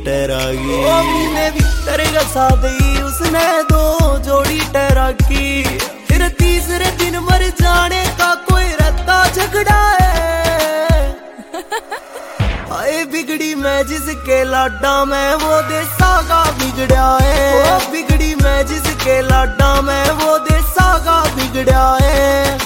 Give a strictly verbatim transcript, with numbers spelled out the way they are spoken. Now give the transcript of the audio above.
टहरागी। ओ महीने भीतर गसा दी उसने दो जोड़ी टहरा की, फिर तीसरे दिन मर जाने का कोई रहता झगड़ा है। आए बिगड़ी मैं जिसके लाडा में वो देसा का बिगड़ा है। ओ बिगड़ी मैं जिसके लाडा में वो देसा का बिगड़ा है।